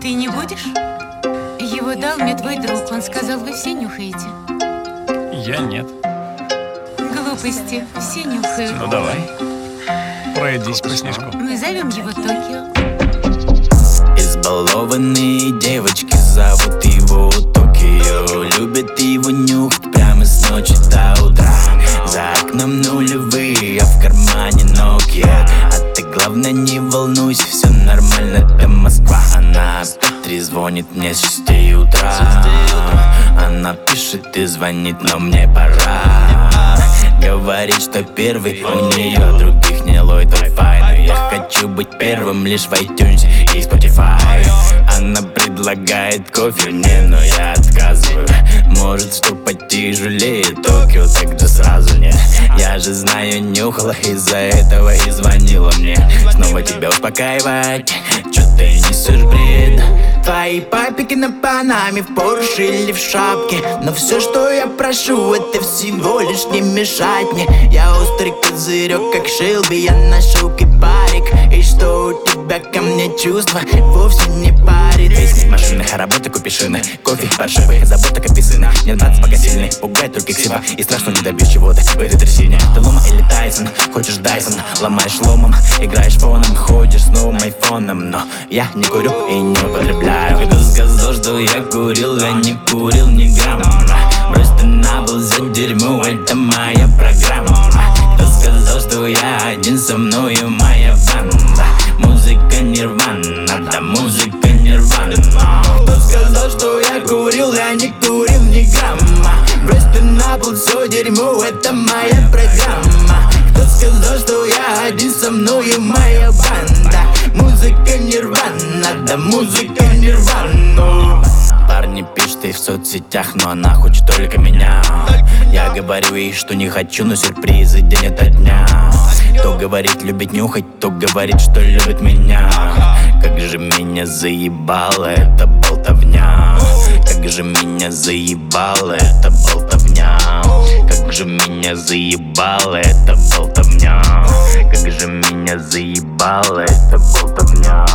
Ты не будешь? Его дал мне твой друг. Он сказал, вы все нюхаете. Я нет. Глупости. Все нюхают. Ну давай. Пройдись по снежку. Мы зовем его Токио. Избалованные девочки зовут его Токио. Любят его нюхать прямо с ночи до утра. За окном нулевые, а в кармане Nokia. А ты главное не волнуйся, все нормально, это Москва. Она опять трезвонит мне с 6 утра. Она пишет и звонит, но мне пора. Говорит, что первый у нее, других не ловит Wi-Fi. Но я хочу быть первым лишь в iTunes и Spotify. Она предлагает кофе мне, но я отказываю. Может, что потяжелее Токио, так же сразу нет. Я же знаю, нюхала, из-за этого и звонила мне. Снова тебя успокаивать, чё ты несешь бред? Твои папики на Панаме, в Порше или в шапке. Но все, что я прошу, это всего лишь не мешать мне. Я острый козырек, как Шелби, я нашел кипарик. И что у тебя ко мне чувства вовсе не парит. Песни, машины, работа, купи шины, кофе, паршивые, забота, как писына. Нет, бац, пока сильный, пугает только ксива. И страшно не добьешь чего-то в этой трясине. Ты Лума или Тайсон, хочешь Дайсон, ломаешь ломом, играешь фоном, ходишь с новым айфоном. Но я не курю и не употребляю. Кто сказал, что я курил, я не курил ни грамма. Просто набыл за дерьмо, это моя программа. Кто сказал, что я один, со мною моя банда. Музыка нирвана, да музыка нирвана. Кто сказал, что я курил, я не курил ни грамма. Просто набыл все дерьмо, это моя программа. Кто сказал, что я один, со мною моя банда. Музыка нирвана, да музыка нирвана. Парни пишут ей в соцсетях, но она хочет только меня. Я говорю ей, что не хочу, но сюрпризы день ото дня. То говорит, любит нюхать, то говорит, что любит меня. Как же меня заебала эта болтовня. Как же меня заебала эта болтовня. Как же меня заебала эта болтовня. Как же меня заебала эта болтовня.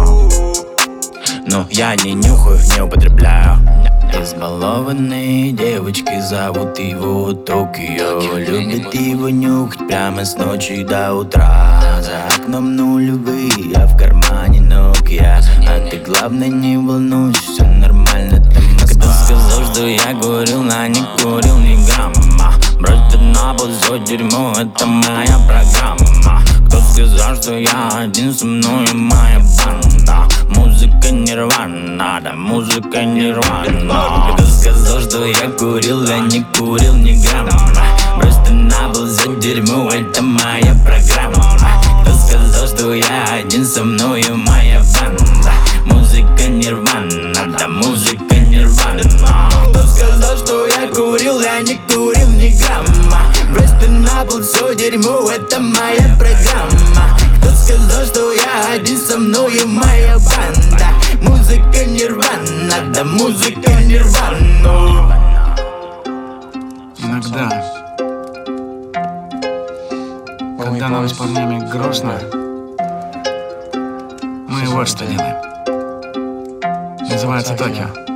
Но я не нюхаю, не употребляю. Избалованные девочки зовут его Токио. Любит его нюхать прямо с ночи до утра. За окном нулевые, а в кармане Nokia. А ты главное не волнуйся, все нормально, это Москва. Кто сказал, что я курил, а не курил ни грамма. Просто набыл все дерьмо, это моя программа. Кто сказал, что я один, со мной моя банда. Музыка нирвана, да музыка нирвана. Кто сказал, что я курил, я не курил ни грамма. Просто набыл за дерьмо, это моя программа. Кто сказал, что я один, со мною моя банда. Музыка нирвана, да музыка нирвана. Кто сказал, что я курил, я не курил ни грамма. Просто набыл все дерьмо, это моя программа. Кто сказал, что я один, со мною моя банда. Музыка нирвана, да музыка нирвана. Иногда, когда нам с парнями грустно, мы вот что делаем. Называется Токио.